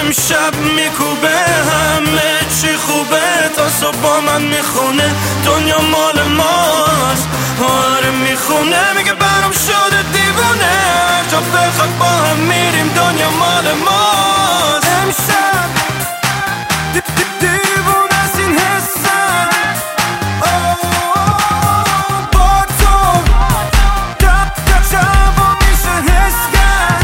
امشب میکوبه همه چی خوبه، تا صبح با من میخونه دنیا مال ماست. آره میخونه میگه برام شده دیوونه، جا بخواد با هم میریم دنیا مال ماست. امشب دیوونه است این حسم، با تو شبا میشه حس کرد.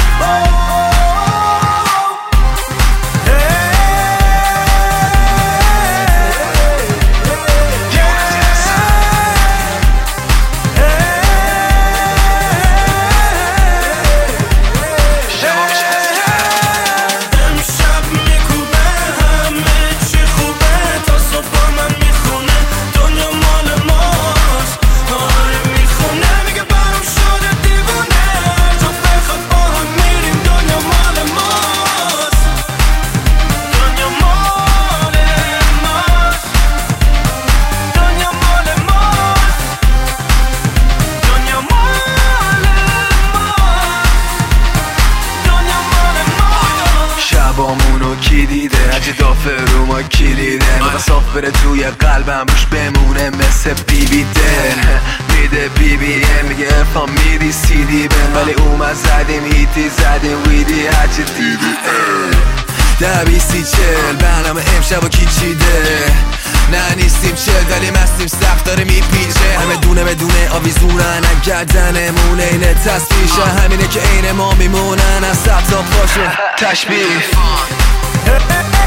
شبامونو کی دیده؟ هرچی دافه رو ما کلیده، میخوا صاف بره توی قلبم روش بمونه مثل بیبی دل. میده BBM میگه افام میدی CD بن، ولی اومد زدیم هیتی زدیم ویدی هرچی دیدی. 10-20-40 برنامه امشب و کی چیده؟ نه نیستیم چل ولی مستیم سخت داره میپیچه، همه دونه بدونه آویزونن گردنمونه اینه تصفیشه، همینه که عین ما میمونن از سبتا پاشون تشبیه.